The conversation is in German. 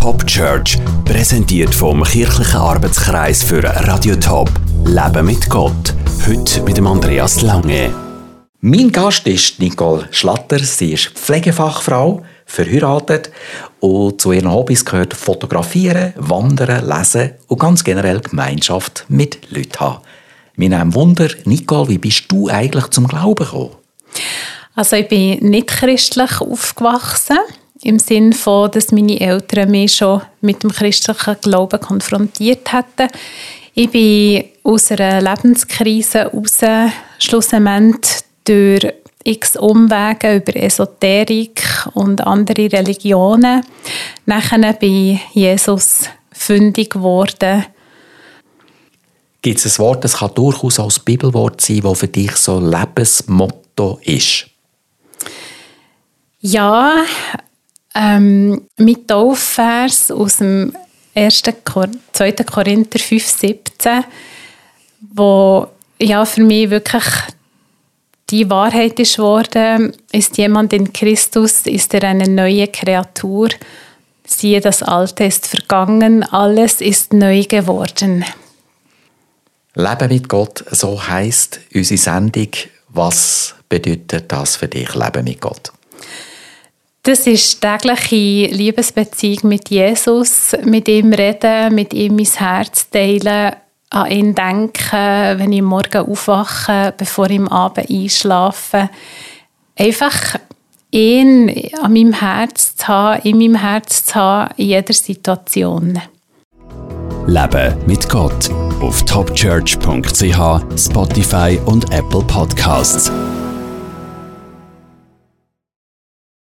Top Church, präsentiert vom kirchlichen Arbeitskreis für Radio Top. Leben mit Gott. Heute mit dem Andreas Lange. Mein Gast ist Nicole Schlatter. Sie ist Pflegefachfrau, verheiratet und zu ihren Hobbys gehört Fotografieren, Wandern, Lesen und ganz generell Gemeinschaft mit Leuten haben. Mir nimmt Wunder, Nicole, wie bist du eigentlich zum Glauben gekommen? Also ich bin nicht christlich aufgewachsen, im Sinne von, dass meine Eltern mich schon mit dem christlichen Glauben konfrontiert hatten. Ich bin aus einer Lebenskrise heraus, schlussendlich durch x Umwege über Esoterik und andere Religionen. Nachher bin ich Jesus fündig geworden. Gibt es ein Wort, das kann durchaus auch ein Bibelwort sein, das für dich so ein Lebensmotto ist? Ja, mit Taufvers aus dem 2. Korinther 5,17, wo ja für mich wirklich die Wahrheit ist geworden, ist jemand in Christus, ist er eine neue Kreatur. Siehe, das Alte ist vergangen, alles ist neu geworden. Leben mit Gott, so heisst unsere Sendung. Was bedeutet das für dich, Leben mit Gott? Das ist tägliche Liebesbeziehung mit Jesus, mit ihm reden, mit ihm mein Herz teilen, an ihn denken, wenn ich morgen aufwache, bevor ich am Abend einschlafe. Einfach ihn an meinem Herz zu haben, in meinem Herz zu haben, in jeder Situation. Leben mit Gott auf topchurch.ch, Spotify und Apple Podcasts.